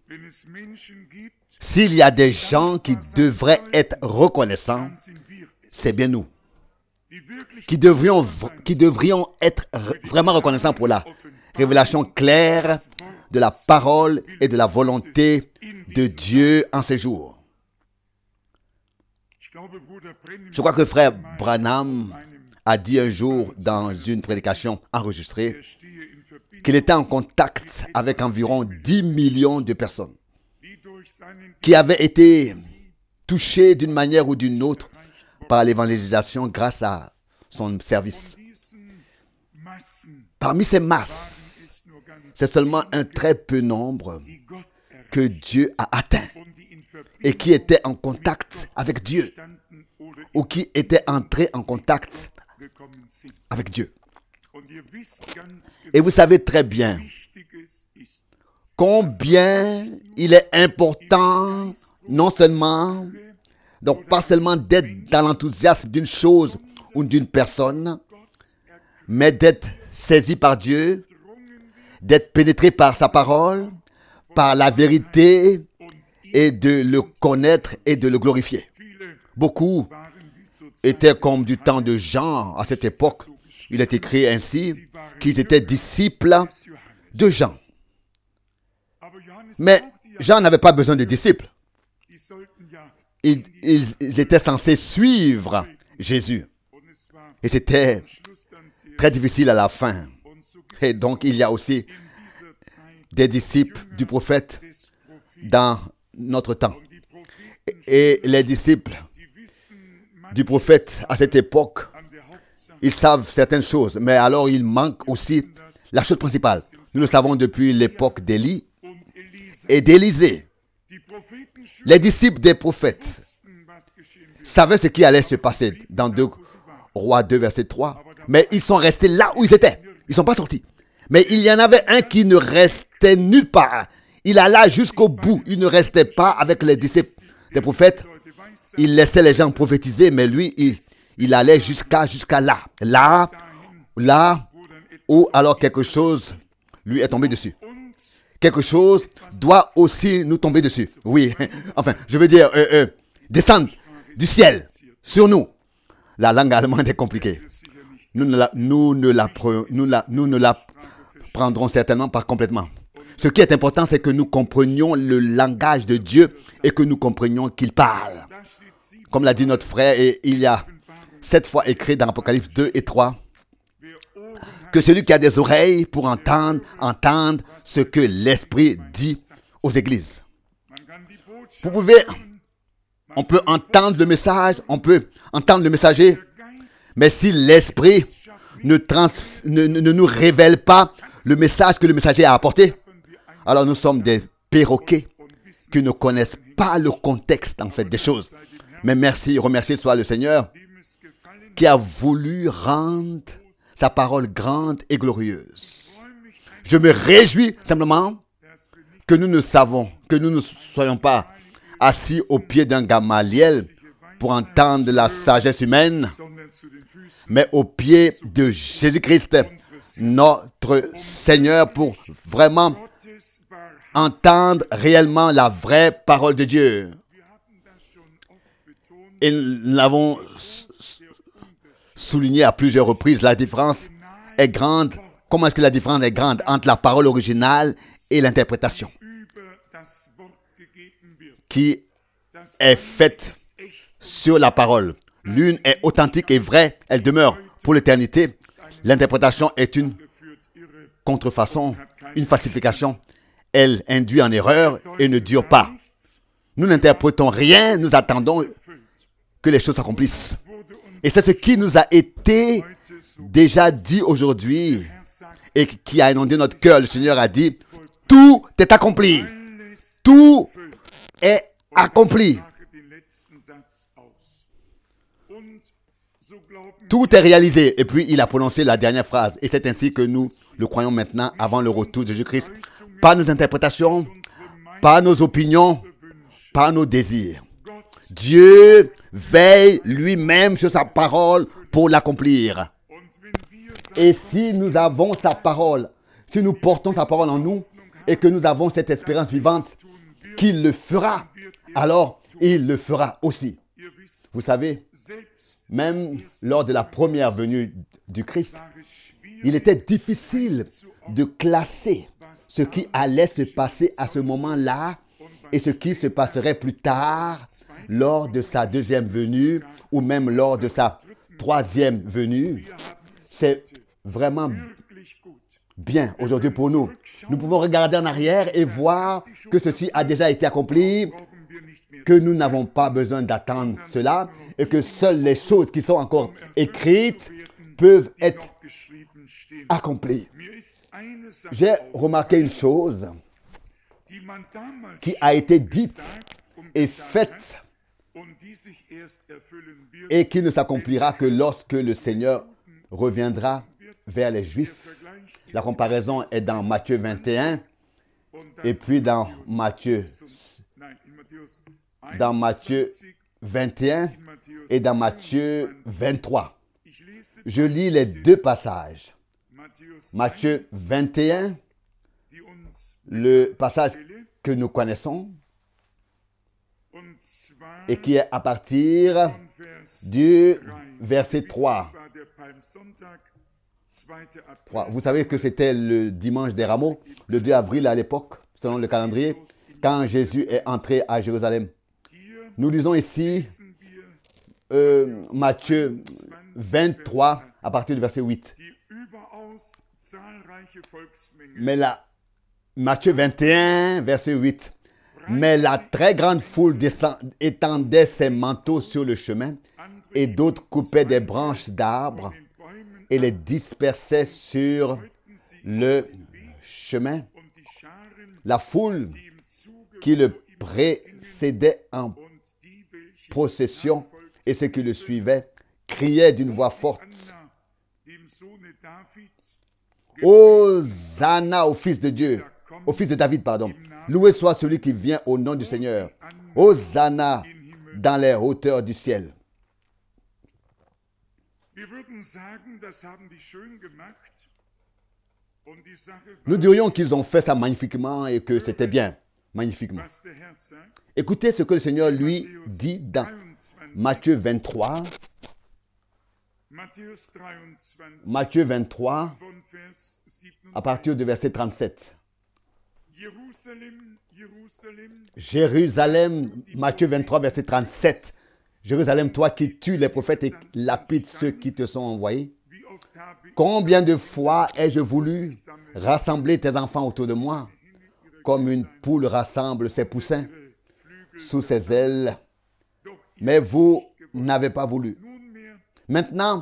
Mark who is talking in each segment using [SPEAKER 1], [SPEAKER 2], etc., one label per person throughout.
[SPEAKER 1] S'il y a des gens qui devraient être reconnaissants, c'est bien nous. Qui devrions être vraiment reconnaissants pour la révélation claire de la parole et de la volonté de Dieu en ces jours. Je crois que frère Branham a dit un jour dans une prédication enregistrée qu'il était en contact avec environ 10 millions de personnes qui avaient été touchées d'une manière ou d'une autre par l'évangélisation grâce à son service. Parmi ces masses, c'est seulement un très peu nombre que Dieu a atteint et qui étaient en contact avec Dieu ou qui étaient entrés en contact avec Dieu. Et vous savez très bien combien il est important, non seulement, donc pas seulement d'être dans l'enthousiasme d'une chose ou d'une personne, mais d'être saisi par Dieu, d'être pénétré par sa parole, par la vérité, et de le connaître et de le glorifier. Beaucoup étaient comme du temps de Jean à cette époque. Il est écrit ainsi qu'ils étaient disciples de Jean. Mais Jean n'avait pas besoin de disciples. Ils étaient censés suivre Jésus. Et c'était très difficile à la fin. Et donc, il y a aussi des disciples du prophète dans notre temps. Et les disciples du prophète à cette époque, ils savent certaines choses, mais alors il manque aussi la chose principale. Nous le savons depuis l'époque d'Élie et d'Élisée. Les disciples des prophètes savaient ce qui allait se passer dans 2 Rois 2, verset 3, mais ils sont restés là où ils étaient. Ils ne sont pas sortis. Mais il y en avait un qui ne restait nulle part. Il alla jusqu'au bout. Il ne restait pas avec les disciples des prophètes. Il laissait les gens prophétiser, mais lui, il allait jusqu'à là. Là où alors quelque chose lui est tombé dessus. Quelque chose doit aussi nous tomber dessus. Oui, enfin, je veux dire, descendre du ciel sur nous. La langue allemande est compliquée. Nous ne la prendrons certainement pas complètement. Ce qui est important, c'est que nous comprenions le langage de Dieu et que nous comprenions qu'il parle. Comme l'a dit notre frère, et il y a 7 fois écrit dans Apocalypse 2 et 3, que celui qui a des oreilles pour entendre ce que l'Esprit dit aux églises. On peut entendre le message, on peut entendre le messager, mais si l'Esprit ne nous révèle pas le message que le messager a apporté, alors nous sommes des perroquets qui ne connaissent pas le contexte en fait des choses. Mais remercié soit le Seigneur qui a voulu rendre sa parole grande et glorieuse. Je me réjouis simplement que nous ne soyons pas assis au pied d'un Gamaliel pour entendre la sagesse humaine, mais au pied de Jésus-Christ, notre Seigneur, pour vraiment entendre réellement la vraie parole de Dieu. Et nous l'avons souligné à plusieurs reprises, la différence est grande. Comment est-ce que la différence est grande entre la parole originale et l'interprétation qui est faite sur la parole? L'une est authentique et vraie, elle demeure pour l'éternité. L'interprétation est une contrefaçon, une falsification. Elle induit en erreur et ne dure pas. Nous n'interprétons rien, nous attendons que les choses s'accomplissent. Et c'est ce qui nous a été déjà dit aujourd'hui et qui a inondé notre cœur. Le Seigneur a dit, tout est accompli. Tout est accompli. Tout est réalisé. Et puis, il a prononcé la dernière phrase. Et c'est ainsi que nous le croyons maintenant avant le retour de Jésus-Christ. Pas nos interprétations, pas nos opinions, pas nos désirs. Dieu veille lui-même sur sa parole pour l'accomplir. Et si nous avons sa parole, si nous portons sa parole en nous et que nous avons cette espérance vivante, qu'il le fera, alors il le fera aussi. Vous savez, même lors de la première venue du Christ, il était difficile de classer ce qui allait se passer à ce moment-là et ce qui se passerait plus tard lors de sa deuxième venue ou même lors de sa troisième venue. C'est vraiment bien aujourd'hui pour nous. Nous pouvons regarder en arrière et voir que ceci a déjà été accompli, que nous n'avons pas besoin d'attendre cela et que seules les choses qui sont encore écrites peuvent être accomplies. J'ai remarqué une chose qui a été dite et faite et qui ne s'accomplira que lorsque le Seigneur reviendra vers les Juifs. La comparaison est dans Matthieu 21 et puis dans Matthieu 21 et dans Matthieu 23. Je lis les deux passages. Matthieu 21, le passage que nous connaissons et qui est à partir du verset 3. Vous savez que c'était le dimanche des rameaux, le 2 avril à l'époque, selon le calendrier, quand Jésus est entré à Jérusalem. Nous lisons ici Matthieu 23 à partir du verset 8. Mais là, Matthieu 21, verset 8. Mais la très grande foule étendait ses manteaux sur le chemin et d'autres coupaient des branches d'arbres et les dispersaient sur le chemin. La foule qui le précédait en procession et ceux qui le suivaient criaient d'une voix forte: Hosanna au Fils de Dieu, au Fils de David, pardon. Loué soit celui qui vient au nom du Seigneur. Hosanna dans les hauteurs du ciel. Nous dirions qu'ils ont fait ça magnifiquement et que c'était bien, magnifiquement. Écoutez ce que le Seigneur lui dit dans Matthieu 23. Matthieu 23, à partir du verset 37. Jérusalem, Matthieu 23, verset 37. Jérusalem, toi qui tues les prophètes et lapides ceux qui te sont envoyés. Combien de fois ai-je voulu rassembler tes enfants autour de moi, comme une poule rassemble ses poussins sous ses ailes, mais vous n'avez pas voulu. Maintenant,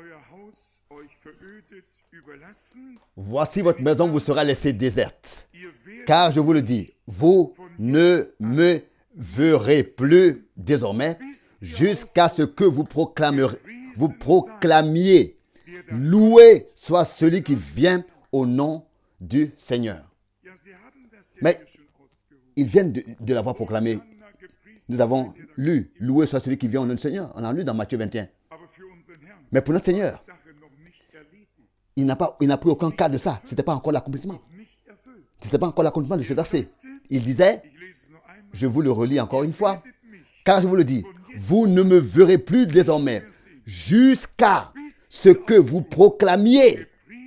[SPEAKER 1] voici votre maison vous sera laissée déserte. Car je vous le dis, vous ne me verrez plus désormais jusqu'à ce que vous proclamiez, loué soit celui qui vient au nom du Seigneur. Mais ils viennent de l'avoir proclamé. Nous avons lu, loué soit celui qui vient au nom du Seigneur. On a lu dans Matthieu 21. Mais pour notre Seigneur, il n'a pris aucun cas de ça. Ce n'était pas encore l'accomplissement. Ce n'était pas encore l'accomplissement de ce verset. Il disait, je vous le relis encore une fois, car je vous le dis, vous ne me verrez plus désormais jusqu'à ce que vous proclamiez.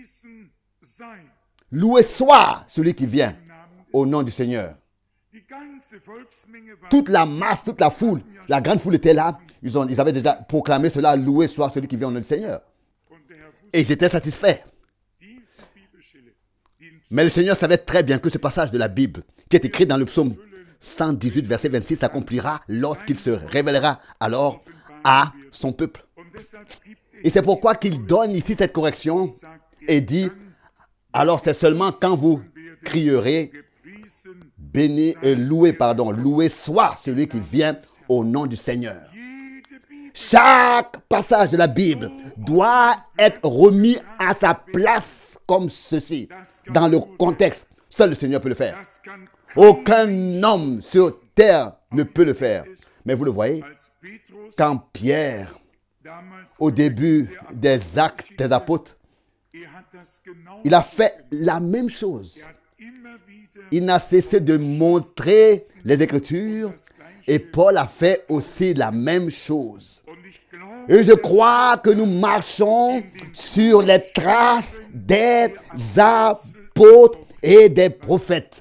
[SPEAKER 1] Loué soit celui qui vient au nom du Seigneur. Toute la masse, toute la foule, la grande foule était là. Ils avaient déjà proclamé cela, loué soit celui qui vient au nom du Seigneur. Et ils étaient satisfaits. Mais le Seigneur savait très bien que ce passage de la Bible, qui est écrit dans le psaume 118, verset 26, s'accomplira lorsqu'il se révélera alors à son peuple. Et c'est pourquoi qu'il donne ici cette correction et dit, alors c'est seulement quand vous crierez, loué soit celui qui vient au nom du Seigneur. Chaque passage de la Bible doit être remis à sa place comme ceci, dans le contexte. Seul le Seigneur peut le faire. Aucun homme sur terre ne peut le faire. Mais vous le voyez, quand Pierre, au début des actes des apôtres, il a fait la même chose. Il n'a cessé de montrer les Écritures et Paul a fait aussi la même chose. Et je crois que nous marchons sur les traces des apôtres et des prophètes.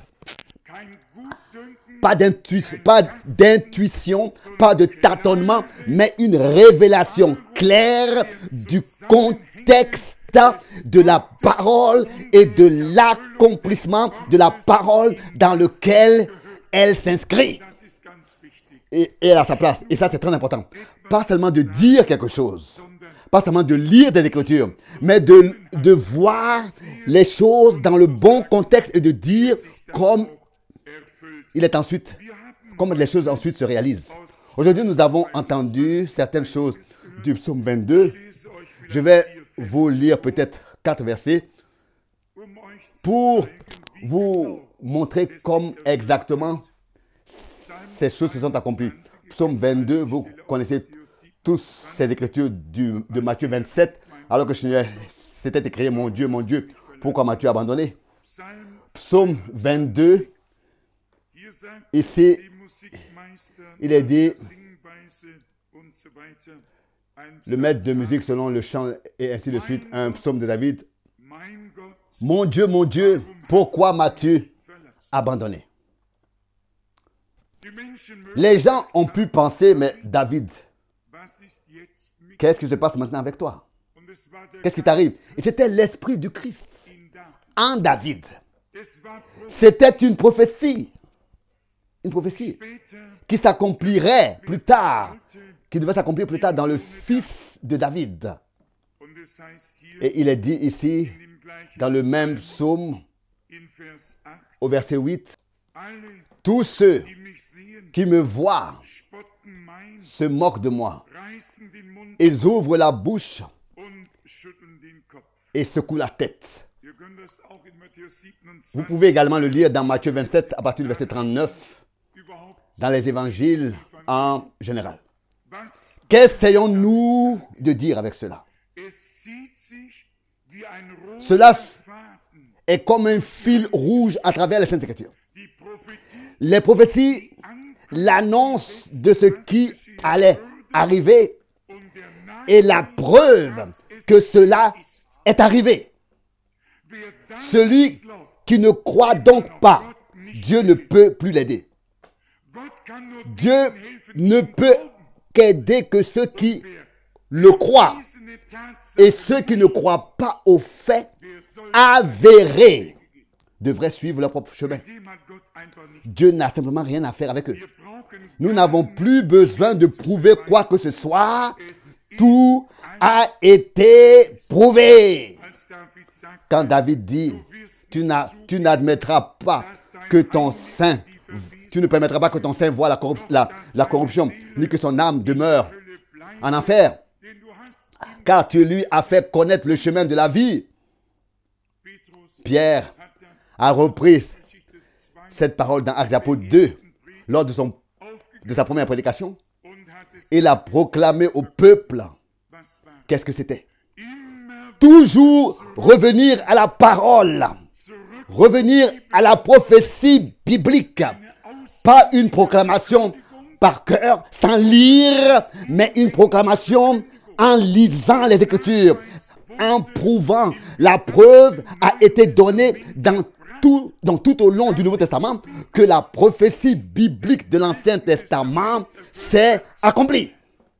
[SPEAKER 1] Pas d'intuition, pas de tâtonnement, mais une révélation claire du contexte de la parole et de l'accomplissement de la parole dans lequel elle s'inscrit. Et elle a sa place. Et ça, c'est très important. Pas seulement de dire quelque chose, pas seulement de lire des Écritures, mais de voir les choses dans le bon contexte et de dire comme il est ensuite, comme les choses ensuite se réalisent. Aujourd'hui, nous avons entendu certaines choses du psaume 22. Je vais vous lire peut-être 4 versets pour vous montrer comme exactement ces choses se sont accomplies. Psaume 22, vous connaissez tous ces écritures de Matthieu 27, alors que c'était écrit, mon Dieu, pourquoi m'as-tu abandonné? Psaume 22, ici, il est dit, le maître de musique selon le chant et ainsi de suite, un psaume de David. Mon Dieu, pourquoi m'as-tu abandonné? Les gens ont pu penser, mais David, qu'est-ce qui se passe maintenant avec toi? Qu'est-ce qui t'arrive? Et c'était l'esprit du Christ en David. C'était une prophétie qui s'accomplirait plus tard, qui devait s'accomplir plus tard dans le fils de David. Et il est dit ici, dans le même psaume, au verset 8, tous ceux qui me voient se moquent de moi. Ils ouvrent la bouche et secouent la tête. Vous pouvez également le lire dans Matthieu 27 à partir du verset 39, dans les évangiles en général. Qu'essayons-nous de dire avec cela? Cela est comme un fil rouge à travers les Saintes Écritures. Les prophéties, l'annonce de ce qui allait arriver et la preuve que cela est arrivé. Celui qui ne croit donc pas, Dieu ne peut plus l'aider. Dieu ne peut qu'aider que ceux qui le croient. Et ceux qui ne croient pas au fait avéré devraient suivre leur propre chemin. Dieu n'a simplement rien à faire avec eux. Nous n'avons plus besoin de prouver quoi que ce soit. Tout a été prouvé. Quand David dit, tu n'admettras pas que ton sein, tu ne permettras pas que ton sein voie la corruption, ni que son âme demeure en enfer. Car tu lui as fait connaître le chemin de la vie. Pierre a repris cette parole dans Actes des Apôtres 2, lors de sa première prédication. Il a proclamé au peuple, qu'est-ce que c'était? Toujours revenir à la parole, revenir à la prophétie biblique. Pas une proclamation par cœur, sans lire, mais une proclamation en lisant les Écritures, en prouvant. La preuve a été donnée dans tout au long du Nouveau Testament que la prophétie biblique de l'Ancien Testament s'est accomplie.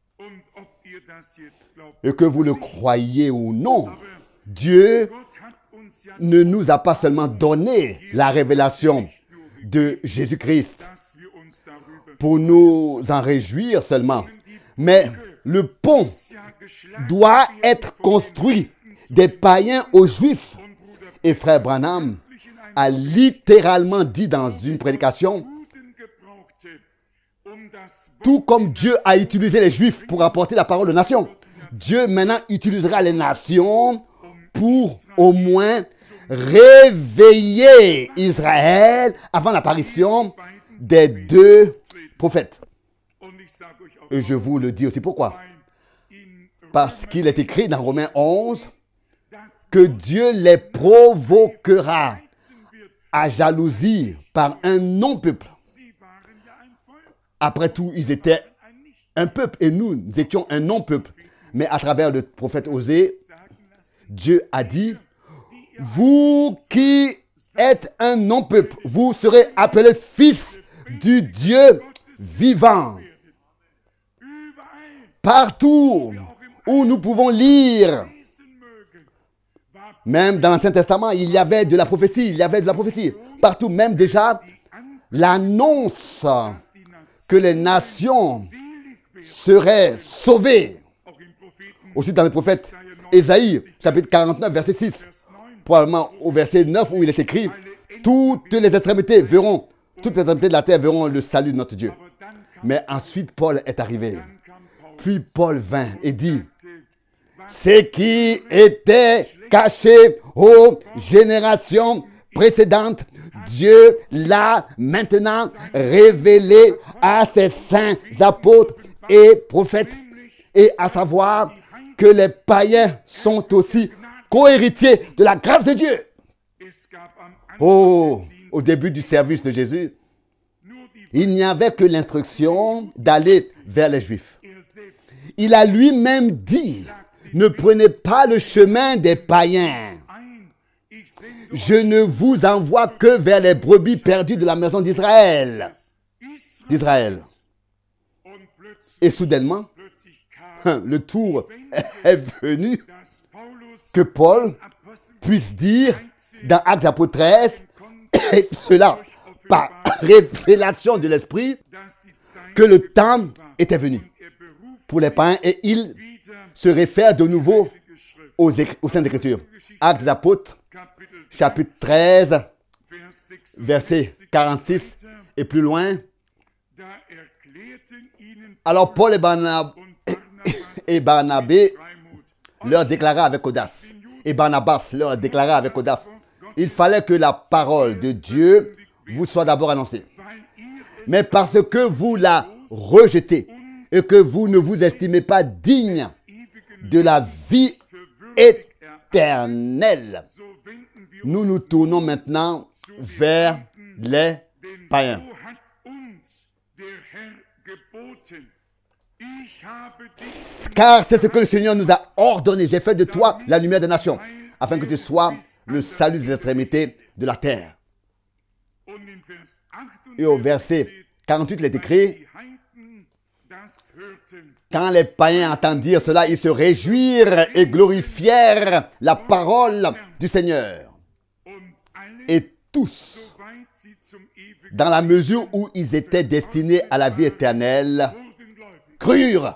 [SPEAKER 1] Et que vous le croyez ou non, Dieu ne nous a pas seulement donné la révélation de Jésus-Christ pour nous en réjouir seulement, mais le pont doit être construit des païens aux juifs. Et frère Branham a littéralement dit dans une prédication, tout comme Dieu a utilisé les juifs pour apporter la parole aux nations, Dieu maintenant utilisera les nations pour au moins réveiller Israël avant l'apparition des 2 prophètes. Et je vous le dis aussi pourquoi. Parce qu'il est écrit dans Romains 11 que Dieu les provoquera à jalousie par un non-peuple. Après tout, ils étaient un peuple et nous étions un non-peuple. Mais à travers le prophète Osée, Dieu a dit, vous qui êtes un non-peuple, vous serez appelés fils du Dieu vivant. Partout où nous pouvons lire, même dans l'Ancien Testament, il y avait de la prophétie, Partout, même déjà, l'annonce que les nations seraient sauvées. Aussi dans le prophète Ésaïe, chapitre 49, verset 6, probablement au verset 9 où il est écrit, toutes les extrémités de la terre verront le salut de notre Dieu. Mais ensuite, Paul est arrivé. Puis Paul vint et dit, ce qui était caché aux générations précédentes, Dieu l'a maintenant révélé à ses saints apôtres et prophètes, et à savoir que les païens sont aussi co-héritiers de la grâce de Dieu. Oh, au début du service de Jésus, il n'y avait que l'instruction d'aller vers les Juifs. Il a lui-même dit, ne prenez pas le chemin des païens. Je ne vous envoie que vers les brebis perdues de la maison d'Israël. Et soudainement, le tour est venu que Paul puisse dire dans Actes Apôtres 13, et cela par révélation de l'Esprit, que le temps était venu pour les païens et il se réfère de nouveau aux Saintes Écritures. Actes des Apôtres, chapitre 13, verset 46 et plus loin. Alors Paul et Barnabé leur déclara avec audace. Et Barnabas leur déclara avec audace. Il fallait que la parole de Dieu vous soit d'abord annoncée. Mais parce que vous la rejetez et que vous ne vous estimez pas digne de la vie éternelle, nous nous tournons maintenant vers les païens. Car c'est ce que le Seigneur nous a ordonné. J'ai fait de toi la lumière des nations, afin que tu sois le salut des extrémités de la terre. Et au verset 48, il est écrit, quand les païens entendirent cela, ils se réjouirent et glorifièrent la parole du Seigneur. Et tous, dans la mesure où ils étaient destinés à la vie éternelle, crurent.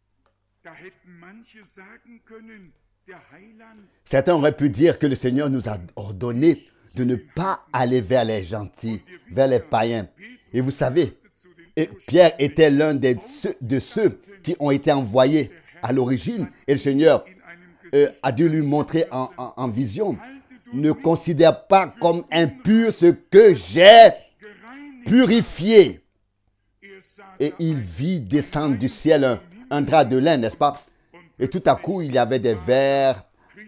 [SPEAKER 1] Certains auraient pu dire que le Seigneur nous a ordonné de ne pas aller vers les gentils, vers les païens. Et vous savez, Pierre était l'un de ceux qui ont été envoyés à l'origine. Et le Seigneur a dû lui montrer en vision. Ne considère pas comme impur ce que j'ai purifié. Et il vit descendre du ciel un drap de lin, n'est-ce pas? Et tout à coup, il y avait des vers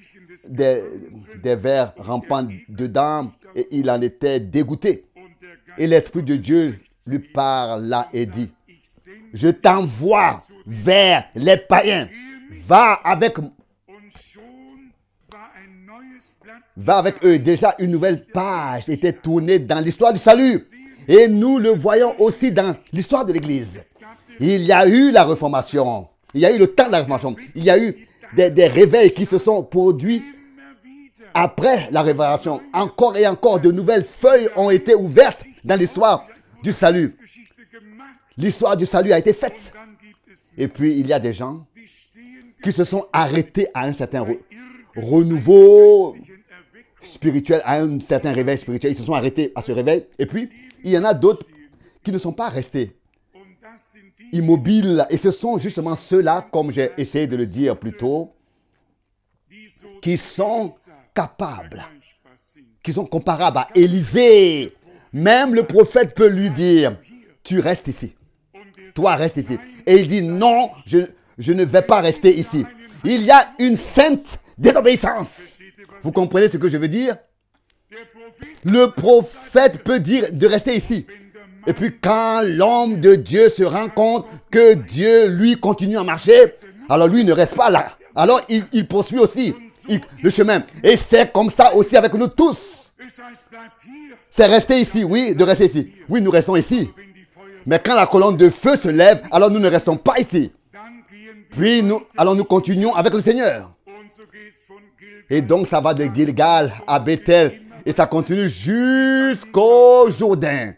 [SPEAKER 1] rampant dedans et il en était dégoûté. Et l'Esprit de Dieu lui parla et dit, je t'envoie vers les païens. Va avec eux. Déjà, une nouvelle page était tournée dans l'histoire du salut. Et nous le voyons aussi dans l'histoire de l'Église. Il y a eu la Réformation. Il y a eu le temps de la Réformation. Il y a eu des réveils qui se sont produits après la Révélation. Encore et encore, de nouvelles feuilles ont été ouvertes dans l'histoire du salut. L'histoire du salut a été faite. Et puis, il y a des gens qui se sont arrêtés à un certain renouveau spirituel, à un certain réveil spirituel. Ils se sont arrêtés à ce réveil. Et puis, il y en a d'autres qui ne sont pas restés immobiles. Et ce sont justement ceux-là, comme j'ai essayé de le dire plus tôt, qui sont capables, qui sont comparables à Élisée. Même le prophète peut lui dire, tu restes ici. Toi, reste ici. Et il dit, non, je ne vais pas rester ici. Il y a une sainte désobéissance. Vous comprenez ce que je veux dire? Le prophète peut dire de rester ici. Et puis quand l'homme de Dieu se rend compte que Dieu, lui, continue à marcher, alors lui ne reste pas là. Alors il poursuit aussi le chemin. Et c'est comme ça aussi avec nous tous. C'est rester ici, oui, de rester ici. Oui, nous restons ici. Mais quand la colonne de feu se lève, alors nous ne restons pas ici. Puis nous continuons avec le Seigneur. Et donc ça va de Gilgal à Bethel. Et ça continue jusqu'au Jourdain.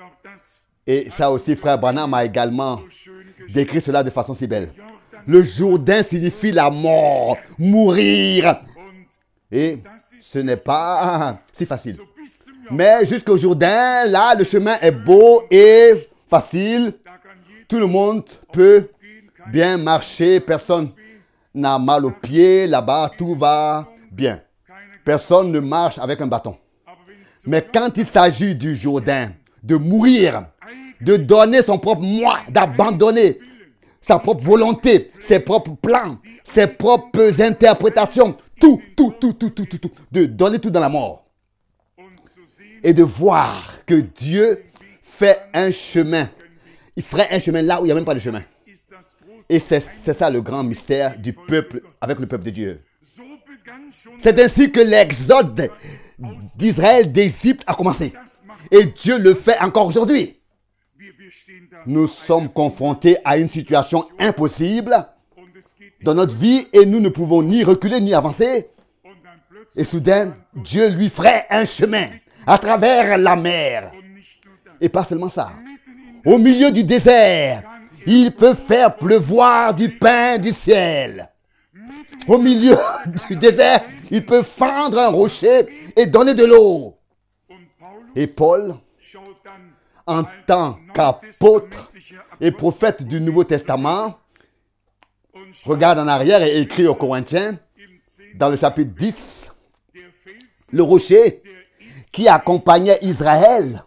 [SPEAKER 1] Et ça aussi, frère Branham a également décrit cela de façon si belle. Le Jourdain signifie la mort, mourir. Et ce n'est pas si facile. Mais jusqu'au Jourdain, là, le chemin est beau et facile. Tout le monde peut bien marcher. Personne n'a mal aux pieds. Là-bas, tout va bien. Personne ne marche avec un bâton. Mais quand il s'agit du Jourdain, de mourir, de donner son propre moi, d'abandonner sa propre volonté, ses propres plans, ses propres interprétations, tout, de donner tout dans la mort. Et de voir que Dieu fait un chemin. Il ferait un chemin là où il n'y a même pas de chemin. Et c'est ça le grand mystère du peuple avec le peuple de Dieu. C'est ainsi que l'exode d'Israël d'Égypte a commencé. Et Dieu le fait encore aujourd'hui. Nous sommes confrontés à une situation impossible dans notre vie et nous ne pouvons ni reculer ni avancer. Et soudain, Dieu lui ferait un chemin à travers la mer. Et pas seulement ça. Au milieu du désert, il peut faire pleuvoir du pain du ciel. Au milieu du désert, il peut fendre un rocher et donner de l'eau. Et Paul, en tant qu'apôtre et prophète du Nouveau Testament, regarde en arrière et écrit aux Corinthiens, dans le chapitre 10, le rocher qui accompagnait Israël,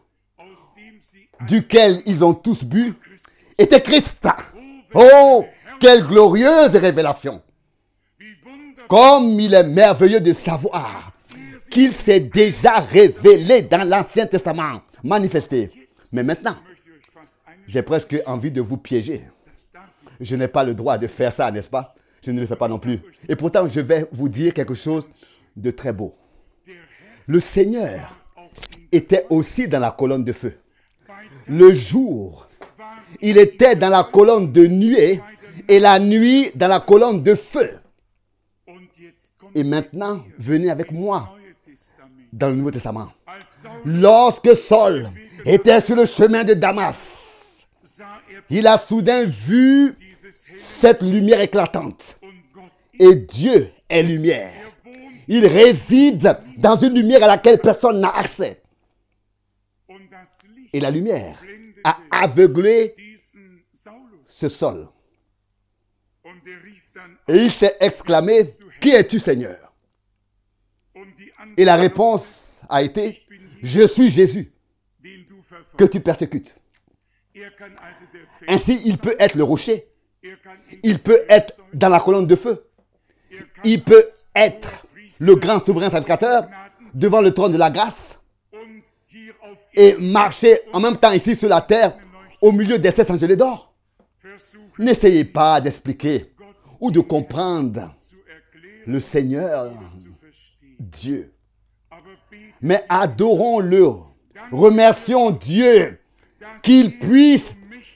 [SPEAKER 1] duquel ils ont tous bu, était Christ. Oh, quelle glorieuse révélation! Comme il est merveilleux de savoir qu'il s'est déjà révélé dans l'Ancien Testament, manifesté. Mais maintenant, j'ai presque envie de vous piéger. Je n'ai pas le droit de faire ça, n'est-ce pas? Je ne le fais pas non plus. Et pourtant, je vais vous dire quelque chose de très beau. Le Seigneur était aussi dans la colonne de feu. Le jour, il était dans la colonne de nuée et la nuit dans la colonne de feu. Et maintenant, venez avec moi dans le Nouveau Testament. Lorsque Saul était sur le chemin de Damas, il a soudain vu cette lumière éclatante. Et Dieu est lumière. Il réside dans une lumière à laquelle personne n'a accès. Et la lumière a aveuglé ce Saul. Et il s'est exclamé, « Qui es-tu, Seigneur ?» Et la réponse a été, « Je suis Jésus, que tu persécutes. » Ainsi, il peut être le rocher. Il peut être dans la colonne de feu. Il peut être le grand souverain sacrificateur devant le trône de la grâce et marcher en même temps ici sur la terre au milieu des 7 angelets d'or. N'essayez pas d'expliquer ou de comprendre le Seigneur, Dieu. Mais adorons-le. Remercions Dieu qu'il puisse,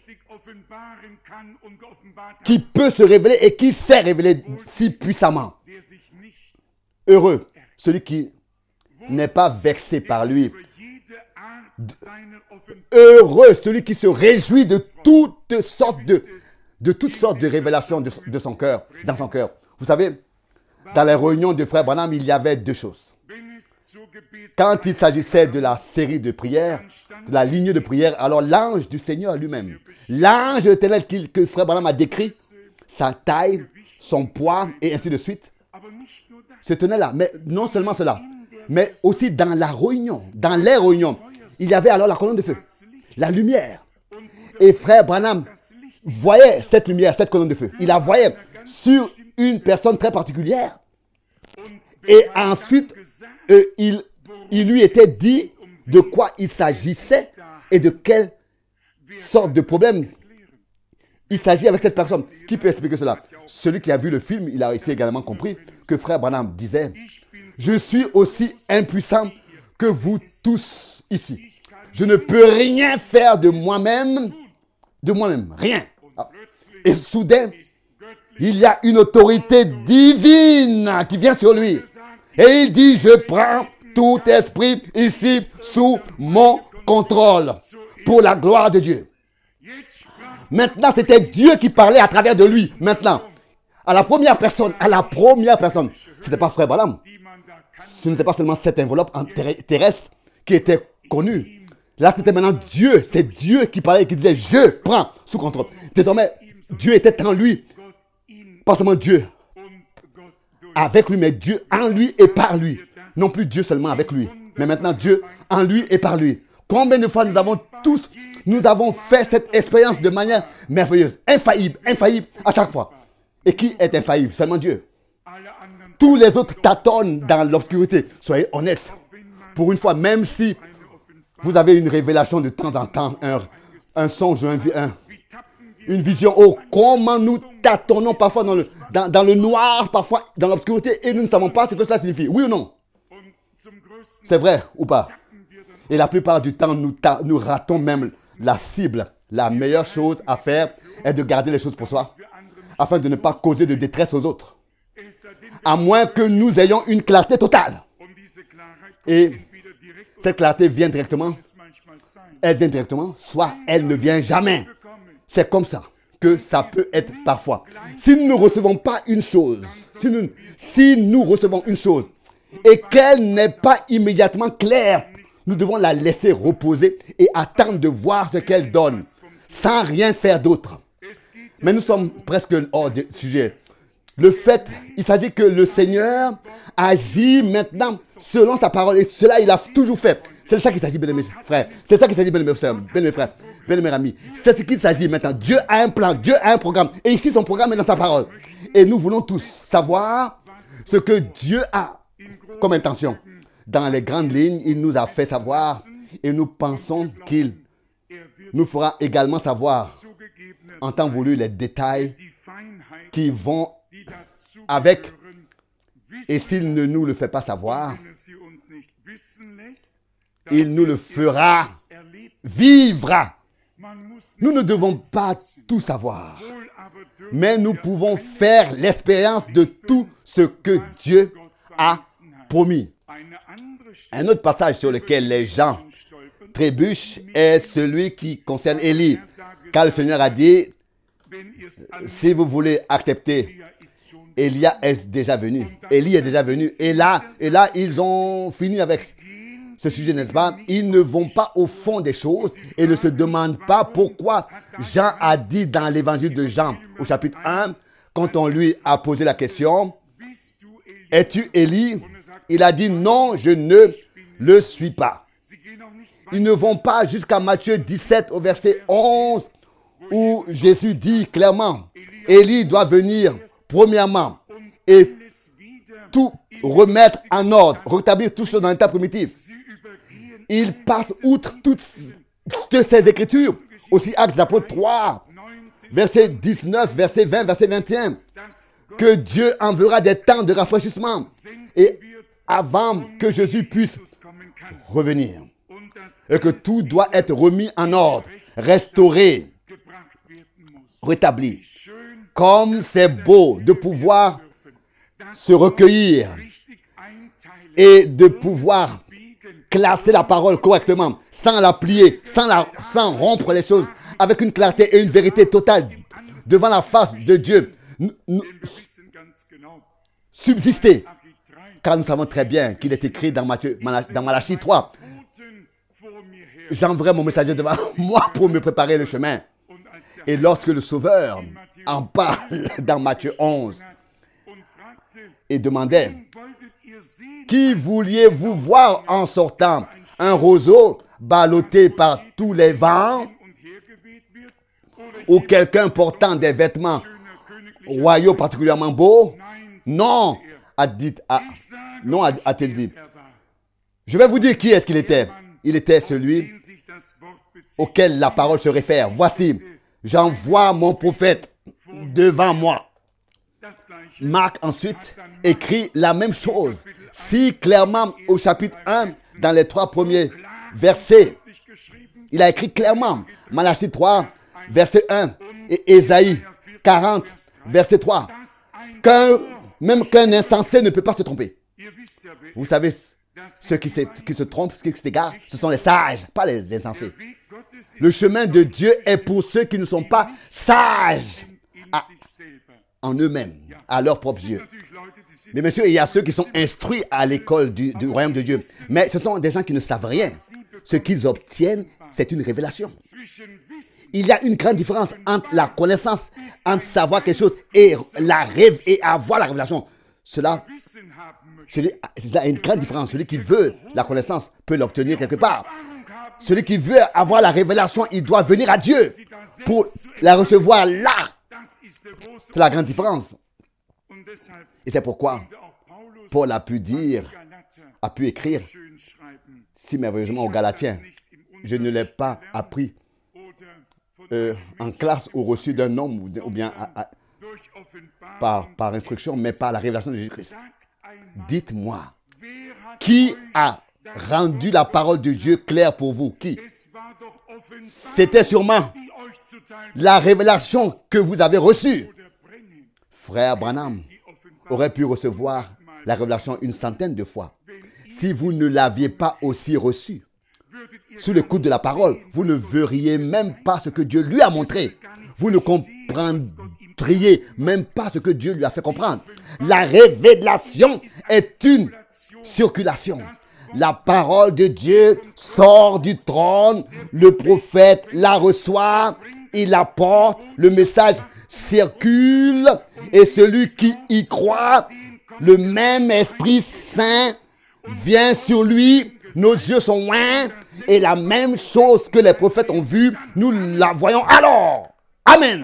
[SPEAKER 1] qui peut se révéler et qui s'est révélé si puissamment. Heureux celui qui n'est pas vexé par lui. Heureux celui qui se réjouit de toutes sortes de révélations de son cœur, dans son cœur. Vous savez, dans les réunions de Frère Branham, il y avait 2 choses. Quand il s'agissait de la série de prières, de la lignée de prières, alors l'ange du Seigneur lui-même, l'ange éternel que Frère Branham a décrit, sa taille, son poids et ainsi de suite, se tenait là. Mais non seulement cela, mais aussi dans la réunion, dans les réunions, il y avait alors la colonne de feu, la lumière. Et Frère Branham voyait cette lumière, cette colonne de feu. Il la voyait sur une personne très particulière. Et ensuite, il il lui était dit de quoi il s'agissait et de quelle sorte de problème il s'agit avec cette personne. Qui peut expliquer cela? Celui qui a vu le film, il a aussi également compris que frère Branham disait: je suis aussi impuissant que vous tous ici. Je ne peux rien faire de moi-même, rien. Et soudain, il y a une autorité divine qui vient sur lui. Et il dit: je prends tout esprit ici sous mon contrôle pour la gloire de Dieu. Maintenant, c'était Dieu qui parlait à travers de lui. Maintenant, à la première personne. Ce n'était pas frère Branham. Ce n'était pas seulement cette enveloppe terrestre qui était connue. Là, c'était maintenant Dieu. C'est Dieu qui parlait et qui disait: je prends sous contrôle. Désormais, Dieu était en lui. Pas seulement Dieu avec lui, mais Dieu en lui et par lui. Non plus Dieu seulement avec lui, mais maintenant Dieu en lui et par lui. Combien de fois nous avons fait cette expérience de manière merveilleuse, infaillible à chaque fois. Et qui est infaillible? Seulement Dieu. Tous les autres tâtonnent dans l'obscurité. Soyez honnêtes. Pour une fois, même si vous avez une révélation de temps en temps, un songe, une vision. Oh, comment nous tâtonnons parfois dans le noir, parfois dans l'obscurité, et nous ne savons pas ce que cela signifie. Oui ou non? C'est vrai ou pas? Et la plupart du temps, nous ratons même la cible. La meilleure chose à faire est de garder les choses pour soi, afin de ne pas causer de détresse aux autres. À moins que nous ayons une clarté totale. Et cette clarté vient directement. Elle vient directement, soit elle ne vient jamais. C'est comme ça que ça peut être parfois. Si nous ne recevons pas une chose, si nous recevons une chose et qu'elle n'est pas immédiatement claire, nous devons la laisser reposer et attendre de voir ce qu'elle donne, sans rien faire d'autre. Mais nous sommes presque hors de sujet. Il s'agit que le Seigneur agit maintenant selon sa parole. Et cela, il a toujours fait. C'est de ça qu'il s'agit, bien-aimés frères. C'est ça qu'il s'agit, bien-aimés frères, bien-aimés frères, bien-aimés amis. C'est ce qu'il s'agit maintenant. Dieu a un plan, Dieu a un programme. Et ici, son programme est dans sa parole. Et nous voulons tous savoir ce que Dieu a comme intention. Dans les grandes lignes, il nous a fait savoir. Et nous pensons qu'il nous fera également savoir, en temps voulu, les détails qui vont avec. Et s'il ne nous le fait pas savoir, il nous le fera vivre. Nous ne devons pas tout savoir, mais nous pouvons faire l'expérience de tout ce que Dieu a promis. Un autre passage sur lequel les gens trébuchent est celui qui concerne Élie. Car le Seigneur a dit: si vous voulez accepter, Élie est déjà venu. Élie est déjà venu. Et là, ils ont fini avec ce sujet, n'est-ce pas? Ils ne vont pas au fond des choses et ne se demandent pas pourquoi Jean a dit dans l'évangile de Jean, au chapitre 1, quand on lui a posé la question: es-tu Élie? Il a dit: non, je ne le suis pas. Ils ne vont pas jusqu'à Matthieu 17 au verset 11 où Jésus dit clairement: Élie doit venir premièrement et tout remettre en ordre, rétablir toutes choses dans l'état primitif. Il passe outre toutes ces écritures. Aussi Actes des Apôtres 3, verset 19, verset 20, verset 21. Que Dieu enverra des temps de rafraîchissement et avant que Jésus puisse revenir. Et que tout doit être remis en ordre, restauré, rétabli. Comme c'est beau de pouvoir se recueillir et de pouvoir classer la parole correctement, sans la plier, sans rompre les choses, avec une clarté et une vérité totale devant la face de Dieu. Subsister, car nous savons très bien qu'il est écrit dans Malachie 3. J'enverrai mon messager devant moi pour me préparer le chemin. Et lorsque le Sauveur en parle dans Matthieu 11 et demandait: qui vouliez-vous voir en sortant? Un roseau ballotté par tous les vents ou quelqu'un portant des vêtements royaux particulièrement beaux? Non, a-t-il dit. Je vais vous dire qui est-ce qu'il était. Il était celui auquel la parole se réfère. Voici, j'envoie mon prophète devant moi. Marc ensuite écrit la même chose, si clairement au chapitre 1, dans les 3 premiers versets. Il a écrit clairement, Malachie 3, verset 1, et Ésaïe 40, verset 3, même qu'un insensé ne peut pas se tromper. Vous savez, ceux qui se trompent, ceux qui s'égarent, ce sont les sages, pas les insensés. Le chemin de Dieu est pour ceux qui ne sont pas sages en eux-mêmes, à leurs propres yeux. Mais bien sûr, il y a ceux qui sont instruits à l'école du royaume de Dieu. Mais ce sont des gens qui ne savent rien. Ce qu'ils obtiennent, c'est une révélation. Il y a une grande différence entre la connaissance, entre savoir quelque chose et avoir la révélation. Cela a une grande différence. Celui qui veut la connaissance peut l'obtenir quelque part. Celui qui veut avoir la révélation, il doit venir à Dieu pour la recevoir là. C'est la grande différence. Et c'est pourquoi Paul a pu écrire si merveilleusement aux Galatiens. Je ne l'ai pas appris en classe ou reçu d'un homme ou bien par instruction, mais par la révélation de Jésus-Christ. Dites-moi, qui a rendu la parole de Dieu claire pour vous? Qui? C'était sûrement la révélation que vous avez reçue. Frère Branham aurait pu recevoir la révélation une centaine de fois. Si vous ne l'aviez pas aussi reçue, sous le coup de la parole, vous ne verriez même pas ce que Dieu lui a montré. Vous ne comprendriez même pas ce que Dieu lui a fait comprendre. La révélation est une circulation. La parole de Dieu sort du trône, le prophète la reçoit, il la porte, le message circule et celui qui y croit, le même Esprit Saint vient sur lui, nos yeux sont loin et la même chose que les prophètes ont vue, nous la voyons alors. Amen.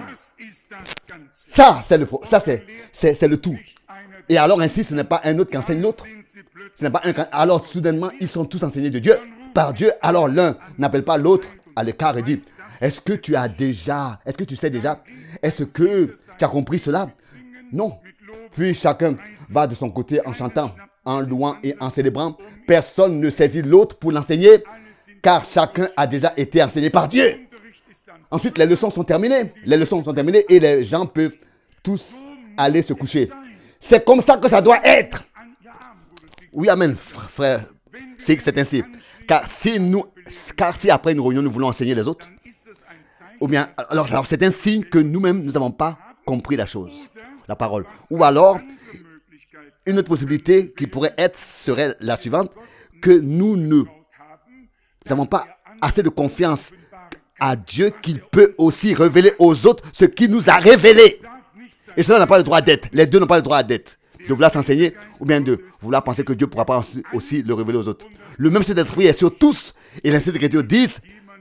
[SPEAKER 1] Ça, c'est le tout. Et alors ainsi, ce n'est pas un autre qui enseigne l'autre. Ce n'est pas alors soudainement, ils sont tous enseignés de Dieu, par Dieu. Alors l'un n'appelle pas l'autre à l'écart et dit, est-ce que tu sais déjà, est-ce que tu as compris cela? Non. Puis chacun va de son côté en chantant, en louant et en célébrant. Personne ne saisit l'autre pour l'enseigner, car chacun a déjà été enseigné par Dieu. Ensuite, les leçons sont terminées. Et les gens peuvent tous aller se coucher. C'est comme ça que ça doit être. Oui, amen, frère. C'est ainsi. Car si après une réunion, nous voulons enseigner les autres, ou bien, alors c'est un signe que nous-mêmes, nous n'avons pas compris la chose, la parole. Ou alors, une autre possibilité qui pourrait être serait la suivante, que nous n'avons pas assez de confiance à Dieu qu'il peut aussi révéler aux autres ce qu'il nous a révélé. Et cela n'a pas le droit d'être. Les deux n'ont pas le droit d'être. De vouloir s'enseigner ou bien de vouloir penser que Dieu ne pourra pas aussi le révéler aux autres. Le même Saint-Esprit est sur tous. Et les Saintes Écritures disent,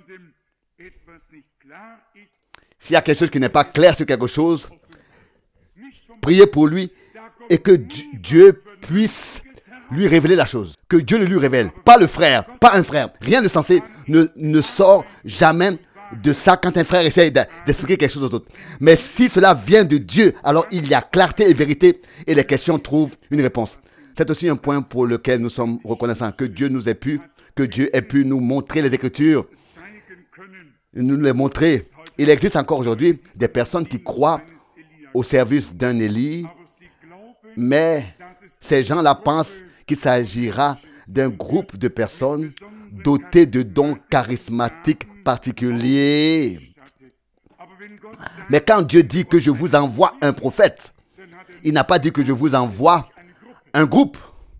[SPEAKER 1] s'il y a quelque chose qui n'est pas clair sur quelque chose, priez pour lui et que Dieu puisse lui révéler la chose. Que Dieu le lui révèle. Pas le frère, pas un frère. Rien de sensé ne sort jamais de ça quand un frère essaie d'expliquer quelque chose aux autres. Mais si cela vient de Dieu, alors il y a clarté et vérité et les questions trouvent une réponse. C'est aussi un point pour lequel nous sommes reconnaissants, que Dieu ait pu nous montrer les Écritures, nous les montrer. Il existe encore aujourd'hui des personnes qui croient au service d'un Élie, mais ces gens-là pensent qu'il s'agira d'un groupe de personnes dotées de dons charismatiques particuliers. Mais quand Dieu dit que je vous envoie un prophète, il n'a pas dit que je vous envoie un groupe.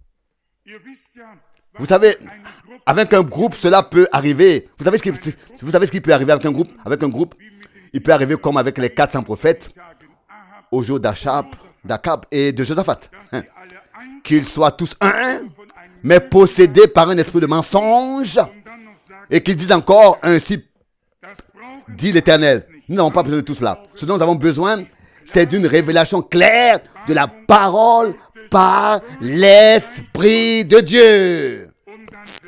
[SPEAKER 1] Vous savez, avec un groupe, cela peut arriver. Vous savez ce qui peut arriver avec un groupe? Avec un groupe, il peut arriver comme avec les 400 prophètes au jour d'Achab et de Josaphat. Qu'ils soient tous un, mais possédés par un esprit de mensonge. Et qu'ils disent encore, ainsi dit l'Éternel. Nous n'avons pas besoin de tout cela. Ce dont nous avons besoin, c'est d'une révélation claire de la parole par l'Esprit de Dieu.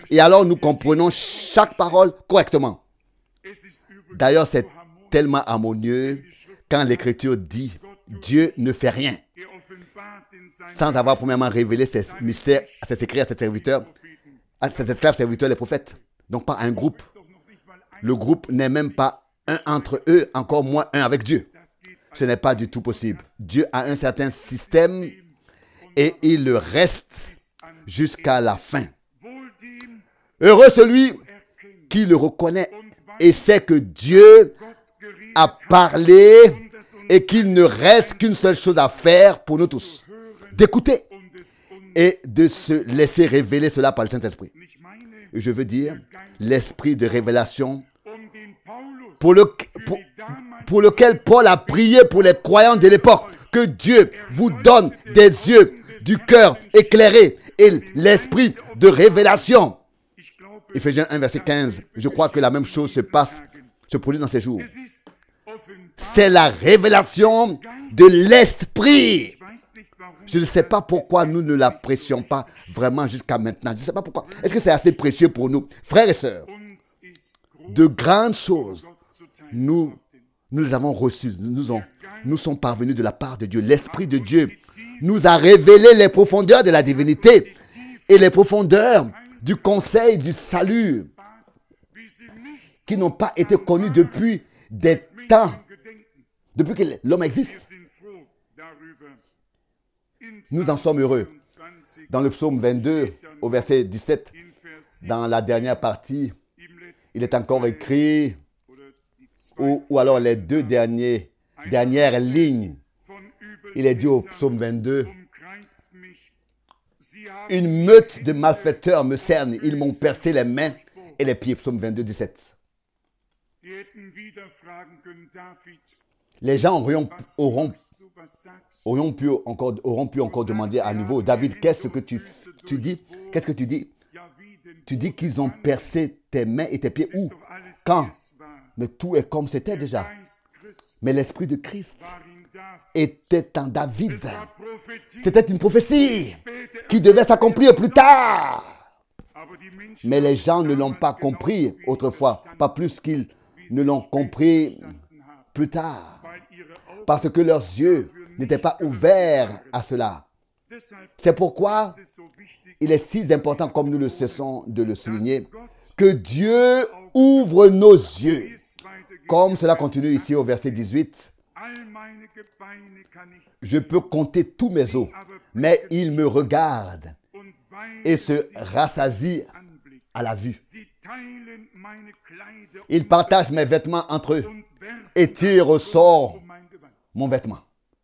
[SPEAKER 1] Et alors nous comprenons chaque parole correctement. D'ailleurs, c'est tellement harmonieux quand l'Écriture dit Dieu ne fait rien sans avoir premièrement révélé ses mystères à ses secrets à ses serviteurs, à ses esclaves serviteurs, les prophètes. Donc pas un groupe. Le groupe n'est même pas un entre eux, encore moins un avec Dieu. Ce n'est pas du tout possible. Dieu a un certain système et il le reste jusqu'à la fin. Heureux celui qui le reconnaît et sait que Dieu a parlé et qu'il ne reste qu'une seule chose à faire pour nous tous. D'écouter et de se laisser révéler cela par le Saint-Esprit. Je veux dire, l'esprit de révélation pour lequel Paul a prié pour les croyants de l'époque. Que Dieu vous donne des yeux du cœur éclairés et l'esprit de révélation. Éphésiens 1, verset 15. Je crois que la même chose se produit dans ces jours. C'est la révélation de l'esprit. Je ne sais pas pourquoi nous ne l'apprécions pas vraiment jusqu'à maintenant. Je ne sais pas pourquoi. Est-ce que c'est assez précieux pour nous? Frères et sœurs, de grandes choses, nous les avons reçues. Nous sommes parvenus de la part de Dieu. L'Esprit de Dieu nous a révélé les profondeurs de la divinité et les profondeurs du conseil du salut qui n'ont pas été connues depuis des temps, depuis que l'homme existe. Nous en sommes heureux. Dans le psaume 22, au verset 17, dans la dernière partie, il est encore écrit, ou alors les deux dernières lignes, il est dit au psaume 22, une meute de malfaiteurs me cerne, ils m'ont percé les mains et les pieds. Psaume 22, 17. Les gens auront pu encore demander à nouveau, David, qu'est-ce que tu dis? Qu'est-ce que tu dis? Tu dis qu'ils ont percé tes mains et tes pieds où? Quand? Mais tout est comme c'était déjà. Mais l'Esprit de Christ était en David. C'était une prophétie qui devait s'accomplir plus tard. Mais les gens ne l'ont pas compris autrefois, pas plus qu'ils ne l'ont compris plus tard. Parce que leurs yeux n'étaient pas ouverts à cela. C'est pourquoi il est si important, comme nous le cessons de le souligner, que Dieu ouvre nos yeux. Comme cela continue ici au verset 18. Je peux compter tous mes os, mais il me regarde et se rassasie à la vue. Il partage mes vêtements entre eux et tire au sort mon vêtement.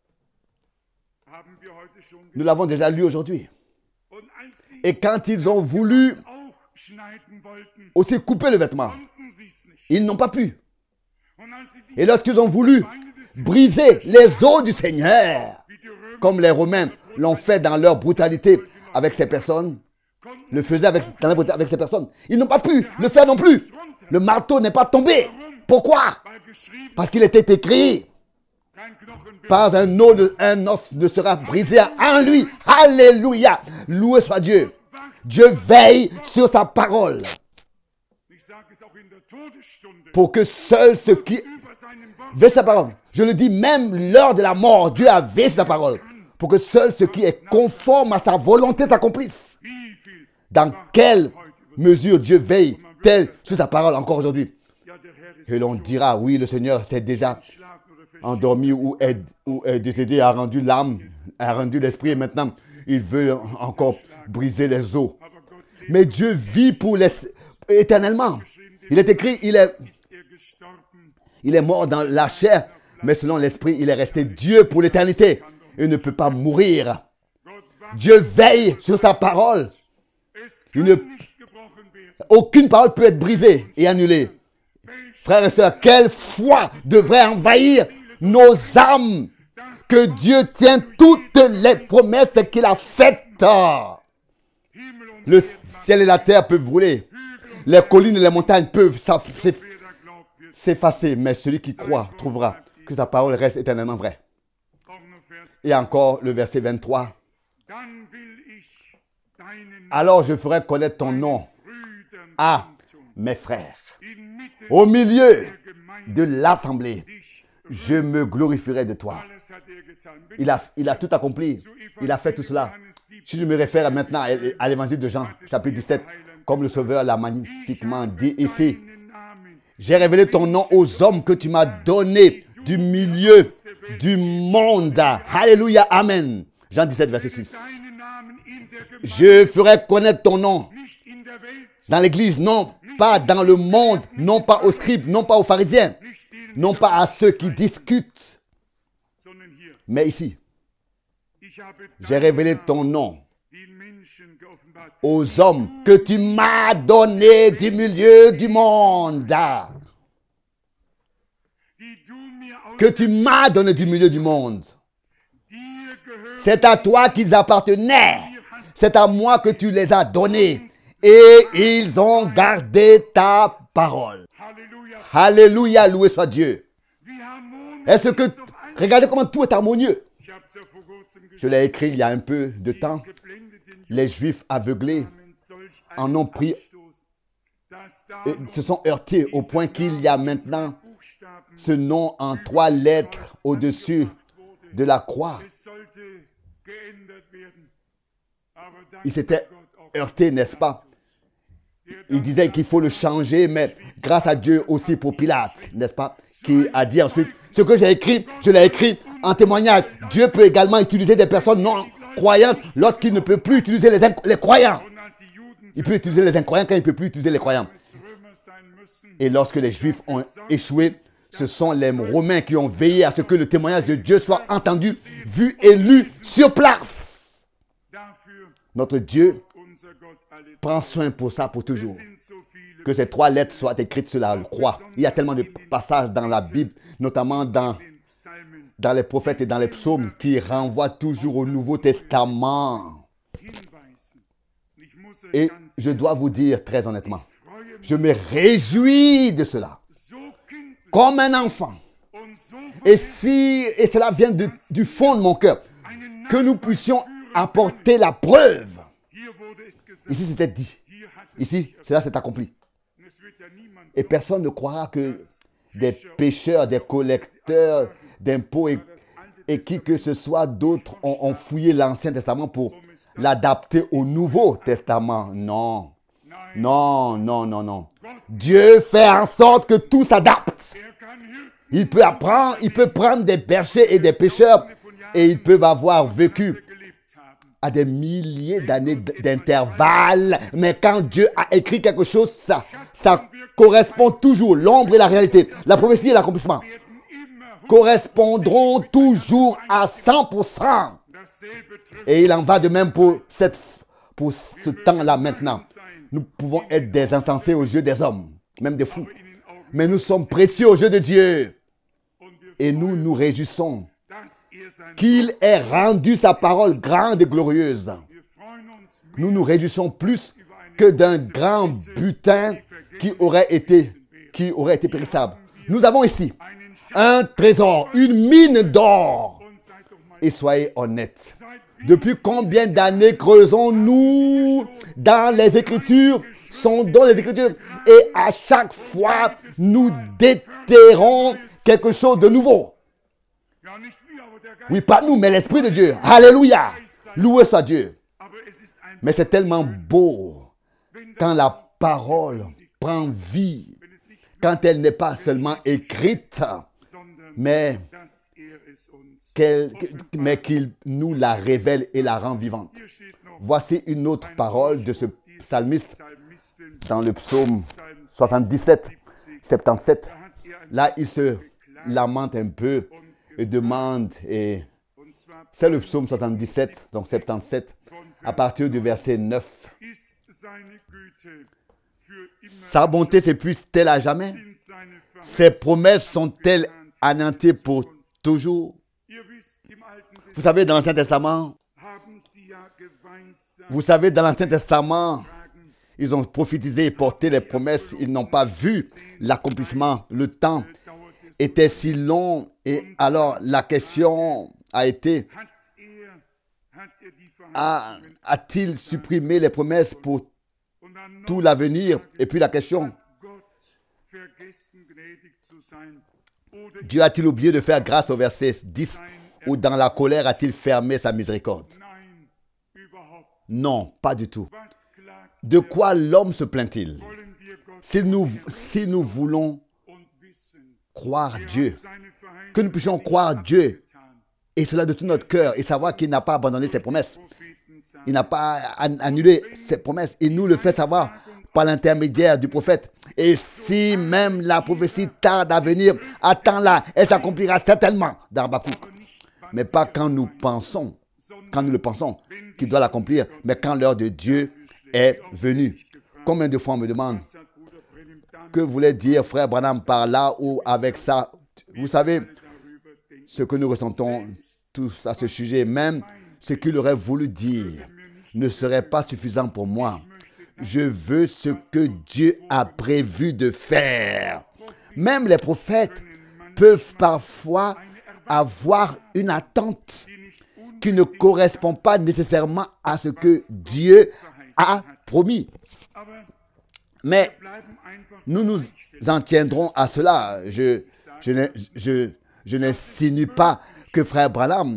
[SPEAKER 1] Nous l'avons déjà lu aujourd'hui. Et quand ils ont voulu aussi couper le vêtement, ils n'ont pas pu. Et lorsqu'ils ont voulu briser les os du Seigneur, comme les Romains l'ont fait dans leur brutalité avec ces personnes, le faisaient avec ces personnes, ils n'ont pas pu le faire non plus. Le marteau n'est pas tombé. Pourquoi? Parce qu'il était écrit, pas un os ne sera brisé en lui. Alléluia. Loué soit Dieu. Dieu veille sur sa parole. Pour que seul ce qui veille sa parole. Je le dis même lors de la mort, Dieu a veillé sur sa parole. Pour que seul ce qui est conforme à sa volonté s'accomplisse. Dans quelle mesure Dieu veille-t-elle sur sa parole encore aujourd'hui? Et l'on dira, oui, le Seigneur s'est déjà endormi ou est décédé, a rendu l'âme, a rendu l'esprit et maintenant il veut encore briser les os. Mais Dieu vit éternellement. Il est écrit, il est mort dans la chair, mais selon l'esprit, il est resté Dieu pour l'éternité. Il ne peut pas mourir. Dieu veille sur sa parole. Aucune parole peut être brisée et annulée. Frères et sœurs, quelle foi devrait envahir nos âmes que Dieu tient toutes les promesses qu'il a faites. Le ciel et la terre peuvent rouler. Les collines et les montagnes peuvent s'effacer. Mais celui qui croit trouvera que sa parole reste éternellement vraie. Et encore le verset 23. Alors je ferai connaître ton nom à mes frères. Au milieu de l'assemblée, je me glorifierai de toi. Il a tout accompli. Il a fait tout cela. Si je me réfère maintenant à l'évangile de Jean, chapitre 17, comme le Sauveur l'a magnifiquement dit ici, j'ai révélé ton nom aux hommes que tu m'as donnés du milieu du monde. Alléluia, amen. Jean 17, verset 6. Je ferai connaître ton nom dans l'église, non pas dans le monde, non pas aux scribes, non pas aux pharisiens, non pas à ceux qui discutent, mais ici, j'ai révélé ton nom aux hommes que tu m'as donnés du milieu du monde. Que tu m'as donné du milieu du monde. C'est à toi qu'ils appartenaient. C'est à moi que tu les as donnés. Et ils ont gardé ta parole. Alléluia, loué soit Dieu. Est-ce que... Regardez comment tout est harmonieux. Je l'ai écrit il y a un peu de temps. Les Juifs aveuglés en ont pris et se sont heurtés au point qu'il y a maintenant ce nom en 3 lettres au-dessus de la croix. Ils s'étaient heurtés, n'est-ce pas? Ils disaient qu'il faut le changer, mais grâce à Dieu aussi pour Pilate, n'est-ce pas? Qui a dit ensuite, ce que j'ai écrit, je l'ai écrit en témoignage. Dieu peut également utiliser des personnes non croyantes lorsqu'il ne peut plus utiliser les croyants. Il peut utiliser les incroyants quand il ne peut plus utiliser les croyants. Et lorsque les Juifs ont échoué, ce sont les Romains qui ont veillé à ce que le témoignage de Dieu soit entendu, vu et lu sur place. Notre Dieu prend soin pour ça pour toujours. Que ces 3 lettres soient écrites sur la croix. Il y a tellement de passages dans la Bible, notamment dans les prophètes et dans les psaumes, qui renvoient toujours au Nouveau Testament. Et je dois vous dire très honnêtement, je me réjouis de cela. Comme un enfant. Et cela vient du fond de mon cœur, que nous puissions apporter la preuve. Ici, c'était dit. Ici, cela s'est accompli. Et personne ne croira que des pécheurs, des collecteurs d'impôts et qui que ce soit d'autres ont fouillé l'Ancien Testament pour l'adapter au Nouveau Testament. Non. Non, non, non, non. Dieu fait en sorte que tout s'adapte. Il peut prendre des bergers et des pécheurs et ils peuvent avoir vécu à des milliers d'années d'intervalle. Mais quand Dieu a écrit quelque chose, ça correspond toujours. L'ombre et la réalité, la prophétie et l'accomplissement correspondront toujours à 100%. Et il en va de même pour ce temps-là maintenant. Nous pouvons être des insensés aux yeux des hommes, même des fous. Mais nous sommes précieux aux yeux de Dieu. Et nous nous réjouissons qu'il ait rendu sa parole grande et glorieuse. Nous nous réjouissons plus que d'un grand butin qui aurait été périssable. Nous avons ici un trésor, une mine d'or. Et soyez honnêtes. Depuis combien d'années creusons-nous dans les Écritures, sondons les Écritures, et à chaque fois, nous déterrons quelque chose de nouveau. Oui, pas nous, mais l'Esprit de Dieu. Alléluia. Loué soit Dieu. Mais c'est tellement beau quand la parole prend vie, quand elle n'est pas seulement écrite, mais qu'il nous la révèle et la rend vivante. Voici une autre parole de ce psalmiste dans le psaume 77, 77. Là, il se lamente un peu et demande, et c'est le psaume 77, donc 77, à partir du verset 9. Sa bonté s'épuise-t-elle à jamais? Ses promesses sont-elles anéanties pour toujours? Vous savez, dans l'Ancien Testament, ils ont prophétisé et porté les promesses. Ils n'ont pas vu l'accomplissement. Le temps était si long. Et alors, la question a été, a-t-il supprimé les promesses pour tout l'avenir. Et puis la question, Dieu a-t-il oublié de faire grâce au verset 10 ou dans la colère a-t-il fermé sa miséricorde? Non, pas du tout. De quoi l'homme se plaint-il? Si nous voulons croire Dieu, que nous puissions croire Dieu, et cela de tout notre cœur, et savoir qu'il n'a pas abandonné ses promesses, il n'a pas annulé ses promesses, il nous le fait savoir par l'intermédiaire du prophète. Et si même la prophétie tarde à venir, attends-la, elle s'accomplira certainement dans Habakkuk. Mais pas quand nous le pensons qu'il doit l'accomplir, mais quand l'heure de Dieu est venue. Combien de fois on me demande, que voulait dire frère Branham par là ou avec ça? Vous savez ce que nous ressentons tous à ce sujet, même ce qu'il aurait voulu dire ne serait pas suffisant pour moi. Je veux ce que Dieu a prévu de faire. Même les prophètes peuvent parfois avoir une attente qui ne correspond pas nécessairement à ce que Dieu a promis. Mais nous nous en tiendrons à cela. Je n'insinue pas que frère Branham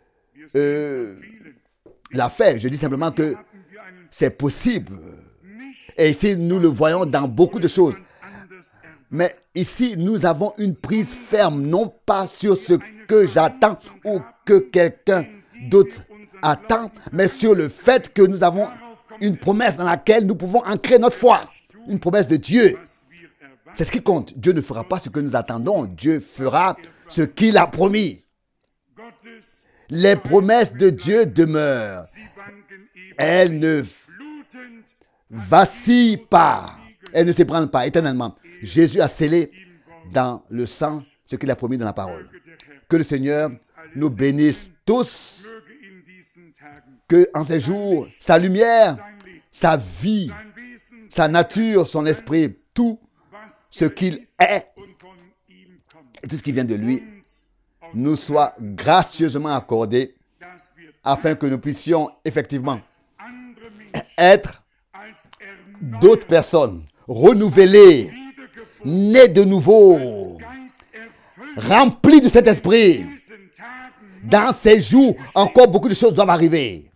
[SPEAKER 1] l'a fait. Je dis simplement que c'est possible. Et ici, nous le voyons dans beaucoup de choses. Mais ici, nous avons une prise ferme, non pas sur ce que j'attends ou que quelqu'un d'autre attend, mais sur le fait que nous avons une promesse dans laquelle nous pouvons ancrer notre foi. Une promesse de Dieu. C'est ce qui compte. Dieu ne fera pas ce que nous attendons. Dieu fera ce qu'il a promis. Les promesses de Dieu demeurent. Elles ne vacillent pas. Elles ne s'ébranlent pas éternellement. Jésus a scellé dans le sang ce qu'il a promis dans la parole. Que le Seigneur nous bénisse tous. Que en ces jours, sa lumière, sa vie, sa nature, son esprit, tout ce qu'il est et tout ce qui vient de lui nous soit gracieusement accordé afin que nous puissions effectivement être d'autres personnes renouvelées, nées de nouveau, remplies de cet esprit. Dans ces jours, encore beaucoup de choses doivent arriver.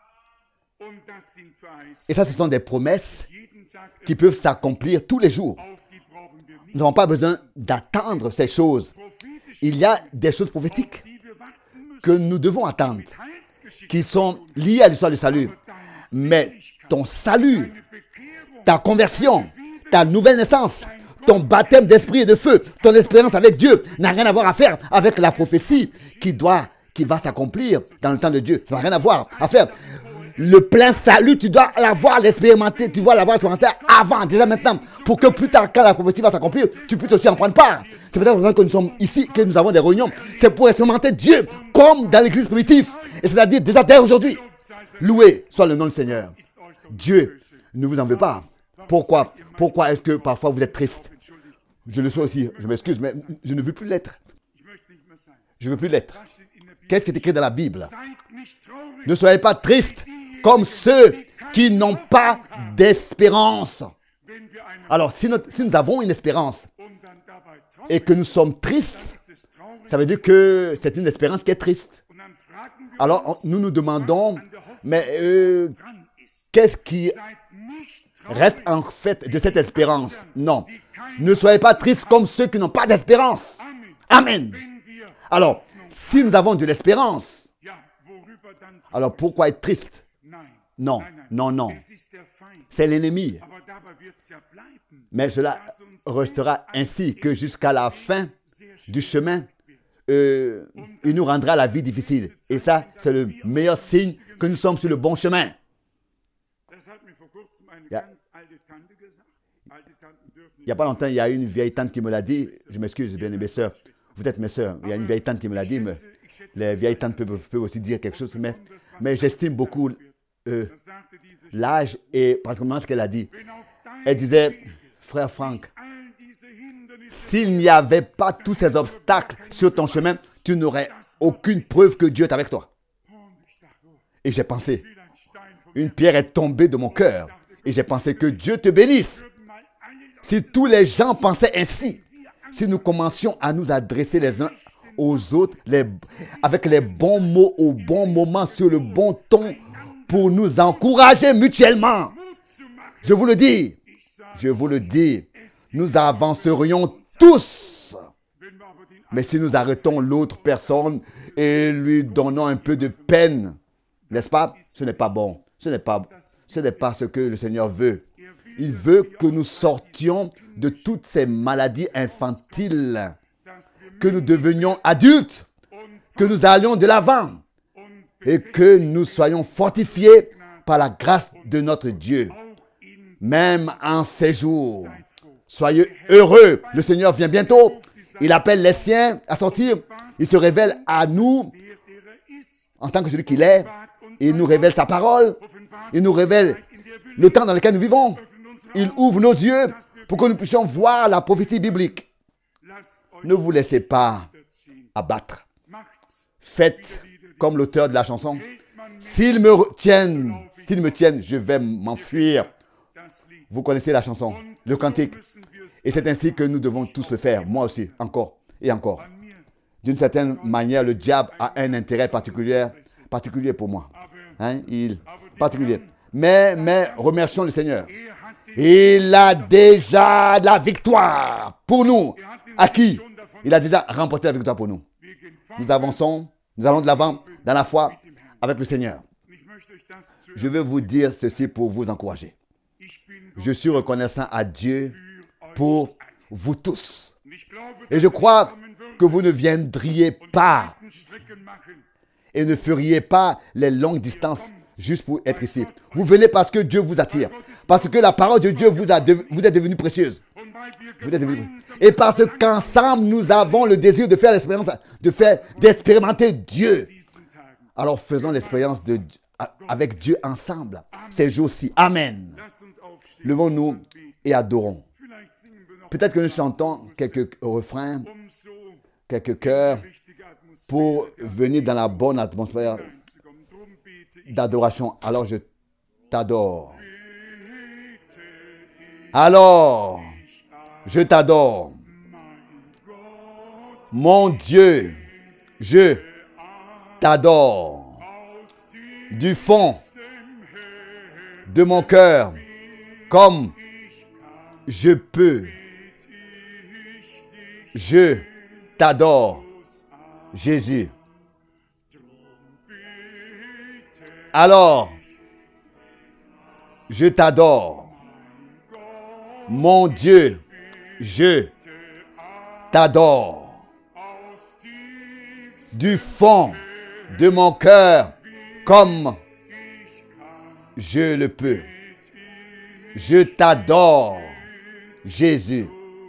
[SPEAKER 1] Et ça, ce sont des promesses qui peuvent s'accomplir tous les jours. Nous n'avons pas besoin d'attendre ces choses. Il y a des choses prophétiques que nous devons attendre, qui sont liées à l'histoire du salut. Mais ton salut, ta conversion, ta nouvelle naissance, ton baptême d'esprit et de feu, ton expérience avec Dieu n'a rien à voir à faire avec la prophétie qui va s'accomplir dans le temps de Dieu. Ça n'a rien à voir à faire. Le plein salut, tu dois l'avoir, l'expérimenter, tu dois l'avoir expérimenté avant, déjà maintenant, pour que plus tard, quand la prophétie va s'accomplir, tu puisses aussi en prendre part. C'est peut-être que nous sommes ici, que nous avons des réunions. C'est pour expérimenter Dieu, comme dans l'église primitive. Et c'est-à-dire déjà dès aujourd'hui. Loué soit le nom du Seigneur. Dieu ne vous en veut pas. Pourquoi? Pourquoi est-ce que parfois vous êtes triste? Je le suis aussi, je m'excuse, mais je ne veux plus l'être. Je ne veux plus l'être. Qu'est-ce qui est écrit dans la Bible? Ne soyez pas tristes comme ceux qui n'ont pas d'espérance. Alors, si nous avons une espérance et que nous sommes tristes, ça veut dire que c'est une espérance qui est triste. Alors, nous nous demandons, mais qu'est-ce qui reste en fait de cette espérance? Non. Ne soyez pas tristes comme ceux qui n'ont pas d'espérance. Amen. Alors, si nous avons de l'espérance, alors pourquoi être triste? Non, non, non. C'est l'ennemi. Mais cela restera ainsi que jusqu'à la fin du chemin, il nous rendra la vie difficile. Et ça, c'est le meilleur signe que nous sommes sur le bon chemin. Il n'y a pas longtemps, il y a une vieille tante qui me l'a dit. Je m'excuse, bien mes sœurs. Vous êtes mes sœurs. Il y a une vieille tante qui me l'a dit. Mais les vieilles tantes peuvent aussi dire quelque chose. Mais j'estime beaucoup l'âge et particulièrement ce qu'elle a dit. Elle disait, frère Franck, s'il n'y avait pas tous ces obstacles sur ton chemin, tu n'aurais aucune preuve que Dieu est avec toi. Et j'ai pensé, une pierre est tombée de mon cœur. Et j'ai pensé que Dieu te bénisse. Si tous les gens pensaient ainsi, si nous commencions à nous adresser les uns aux autres avec les bons mots au bon moment, sur le bon ton, pour nous encourager mutuellement, je vous le dis, nous avancerions tous. Mais si nous arrêtons l'autre personne et lui donnons un peu de peine, n'est-ce pas? Ce n'est pas bon. Ce n'est pas ce que le Seigneur veut. Il veut que nous sortions de toutes ces maladies infantiles, que nous devenions adultes, que nous allions de l'avant et que nous soyons fortifiés par la grâce de notre Dieu. Même en ces jours, soyez heureux. Le Seigneur vient bientôt. Il appelle les siens à sortir. Il se révèle à nous en tant que celui qu'il est. Il nous révèle sa parole. Il nous révèle le temps dans lequel nous vivons. Il ouvre nos yeux pour que nous puissions voir la prophétie biblique. Ne vous laissez pas abattre. Faites comme l'auteur de la chanson. S'ils me tiennent, je vais m'enfuir. Vous connaissez la chanson, le cantique. Et c'est ainsi que nous devons tous le faire. Moi aussi, encore et encore. D'une certaine manière, le diable a un intérêt particulier pour moi. Particulier. Mais remercions le Seigneur. Il a déjà la victoire pour nous. À qui? Il a déjà remporté la victoire pour nous. Nous avançons, nous allons de l'avant dans la foi avec le Seigneur. Je veux vous dire ceci pour vous encourager. Je suis reconnaissant à Dieu pour vous tous. Et je crois que vous ne viendriez pas et ne feriez pas les longues distances juste pour être ici. Vous venez parce que Dieu vous attire. Parce que la parole de Dieu vous est devenue précieuse. Et parce qu'ensemble, nous avons le désir de faire l'expérience, d'expérimenter Dieu. Alors faisons l'expérience avec Dieu ensemble ces jours-ci. Amen. Levons-nous et adorons. Peut-être que nous chantons quelques refrains, quelques chœurs pour venir dans la bonne atmosphère d'adoration. Alors je t'adore. Alors je t'adore. Mon Dieu, je t'adore. Du fond de mon cœur, comme je peux, je t'adore, Jésus. Alors, je t'adore. Mon Dieu, je t'adore. Du fond de mon cœur, comme je le peux. Je t'adore, Jésus.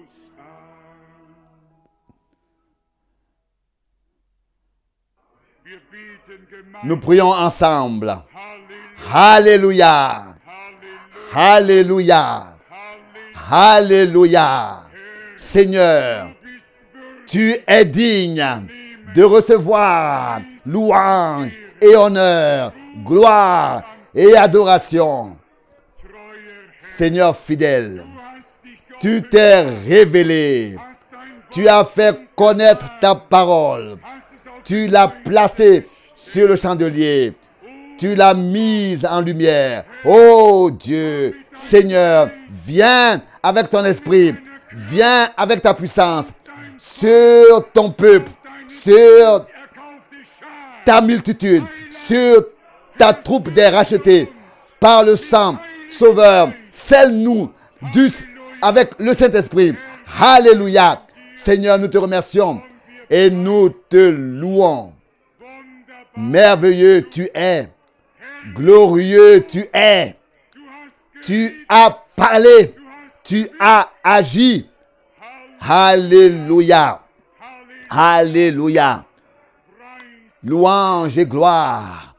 [SPEAKER 1] Nous prions ensemble. Alléluia. Alléluia. Alléluia. Seigneur, tu es digne de recevoir louange et honneur, gloire et adoration. Seigneur fidèle, tu t'es révélé. Tu as fait connaître ta parole. Tu l'as placée sur le chandelier. Tu l'as mise en lumière. Oh Dieu, Seigneur, viens avec ton esprit. Viens avec ta puissance sur ton peuple, sur ta multitude, sur ta troupe des rachetés par le sang sauveur. Scelle-nous avec le Saint-Esprit. Alléluia. Seigneur, nous te remercions et nous te louons. Merveilleux tu es. Glorieux tu es. Tu as parlé. Tu as agi. Alléluia. Alléluia. Louange et gloire.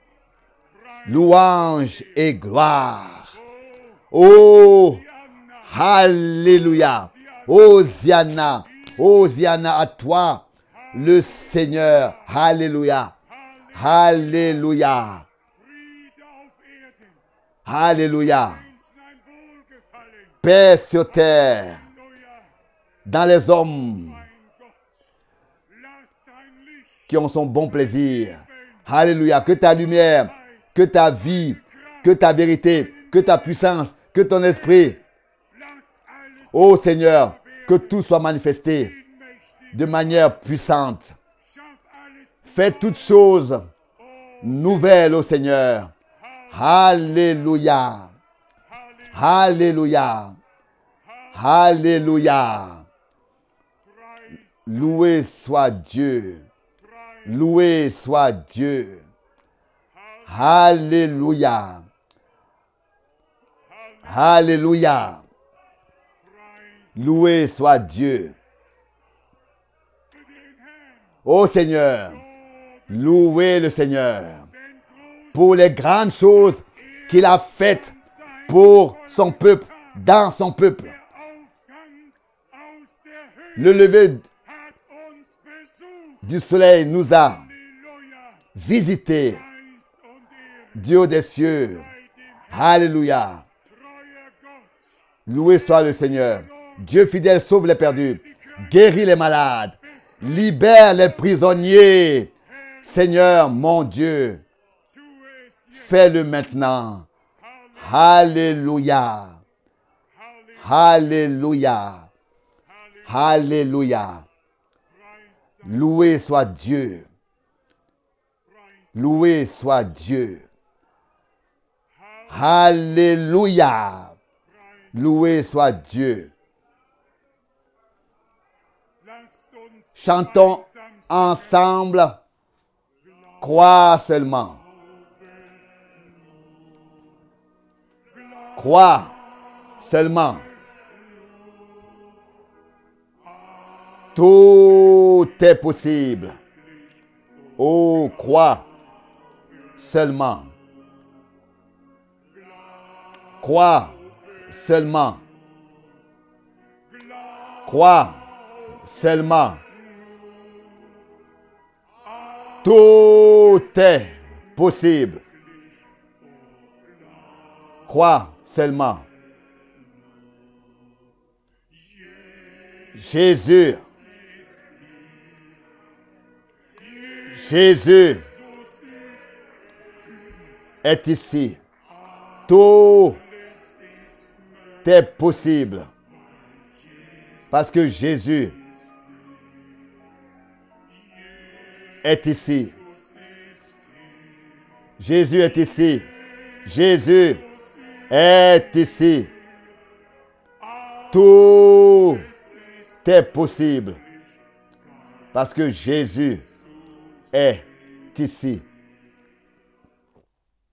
[SPEAKER 1] Louange et gloire. Oh, alléluia. Hosiana. Hosiana à toi, le Seigneur. Alléluia. Alléluia. Alléluia. paix sur terre, dans les hommes qui ont son bon plaisir. Alléluia. Que ta lumière, que ta vie, que ta vérité, que ta puissance, que ton esprit, ô Seigneur, que tout soit manifesté de manière puissante. Fais toutes choses nouvelles, ô Seigneur. Alléluia. Alléluia. Alléluia. Loué soit Dieu. Loué soit Dieu. Alléluia. Alléluia. Loué soit Dieu. Ô Seigneur, louez le Seigneur pour les grandes choses qu'il a faites pour son peuple, dans son peuple. Le lever du soleil nous a visités du haut des cieux. Alléluia. Loué soit le Seigneur. Dieu fidèle sauve les perdus, guérit les malades, libère les prisonniers. Seigneur, mon Dieu, fais-le maintenant. Alléluia. Alléluia. Alléluia. Loué soit Dieu. Loué soit Dieu. Alléluia. Loué soit Dieu. Chantons ensemble. Crois seulement. Crois seulement. Tout est possible. Oh, crois seulement. Crois seulement. Crois seulement. Tout est possible. Crois seulement. Jésus. Jésus est ici. Tout est possible. Parce que Jésus est ici. Jésus est ici. Jésus est ici. Tout est possible. Parce que Jésus est ici.